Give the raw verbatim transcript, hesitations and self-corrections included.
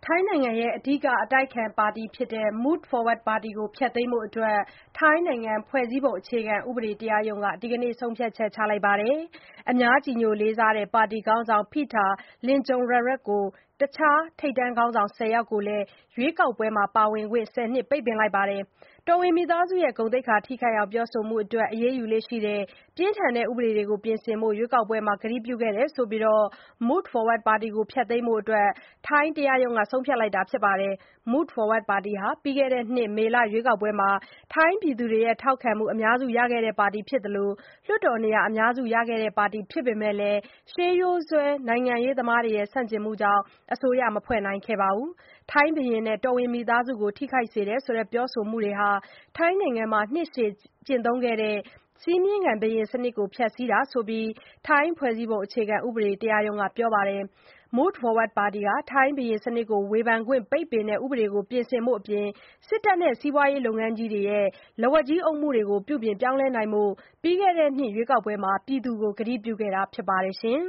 ထိုင်းနိုင်ငံရဲ့ အဓိကအတိုက်အခံပါတီ Move Forward ပါတီကို ဖျက်သိမ်းဖို့ ထိုင်းနိုင်ငံ ဖွဲ့စည်းပုံအခြေခံဥပဒေတရားရုံးက ဒီကနေ့ ဆုံးဖြတ်ချက်ချလိုက်ပါတယ်။ အများကြည်ညိုလေးစားတဲ့ ပါတီခေါင်းဆောင် Pita Limjaroenrat ကို တခြားထိပ်တန်းခေါင်းဆောင် ၁၀ ယောက်ကိုလည်း ရွေးကောက်ပွဲမှာ ပါဝင်ခွင့် ၁၀ နှစ် ပိတ်ပင်လိုက်ပါတယ်။ တော်ဝင်မိသားစုရဲ့ ဂုဏ်သိက္ခာထိခိုက်အောင် ပြောဆိုမှုအတွက် အရေးယူလေ့ရှိတဲ့ ပြင်းထန်တဲ့ ဥပဒေတွေကို ပြင်ဆင်ဖို့ ရွေးကောက်ပွဲမှာ ကတိပြုခဲ့တယ်ဆိုပြီး Move Forward ပါတီကို ဖျက်သိမ်းဖို့ ထိုင်းတရားရုံးက ဆုံးဖြတ်လိုက်တာပါ။ Move Forward ပါတီဟာ ပြီးခဲ့တဲ့နှစ် မေလ ရွေးကောက်ပွဲမှာ ထိုင်းပြည်သူတွေရဲ့ ထောက်ခံမှု အများစုရခဲ့တဲ့ပါတီဖြစ်သလို လွှတ်တော်နေရာ အများစုရခဲ့တဲ့ပါတီဖြစ်ပေမဲ့လည်း ရှေးရိုးစွဲ နိုင်ငံရေးသမားတွေရဲ့ ဆန့်ကျင်မှုကြောင့် အစိုးရမဖွဲ့နိုင်ခဲ့ပါဘူး။ ထိုင်းဘုရင်နဲ့ တော်ဝင်မိသားစုကို ထိခိုက်စေတယ်ဆိုတဲ့ ပြောဆိုမှုတွေဟာ ထိုင်းနိုင်ငံမှာ နှစ်ရှည်ကျင့်သုံးခဲ့တဲ့ စည်းမျဉ်းခံဘုရင်စနစ်ကို ဖျက်ဆီးတာဆိုပြီး ထိုင်းဖွဲ့စည်းပုံအခြေခံဥပဒေတရားရုံးက ပြောပါတယ်။ Move Forward ပါတီဟာ ထိုင်းဘုရင်စနစ်ကို ဝေဖန်ခွင့် ပိတ်ပင်တဲ့ ဥပဒေကို ပြင်ဆင်ဖို့အပြင် စစ်တပ်နဲ့ စီးပွားရေးလုပ်ငန်းကြီးတွေရဲ့ လက်ဝါးကြီးအုပ်မှုတွေကို ပြုပြင်ပြောင်းလဲနိုင်ဖို့ ပြီးခဲ့တဲ့နှစ် ရွေးကောက်ပွဲမှာ ပြည်သူကို ကတိပြုခဲ့တာဖြစ်ပါတယ်။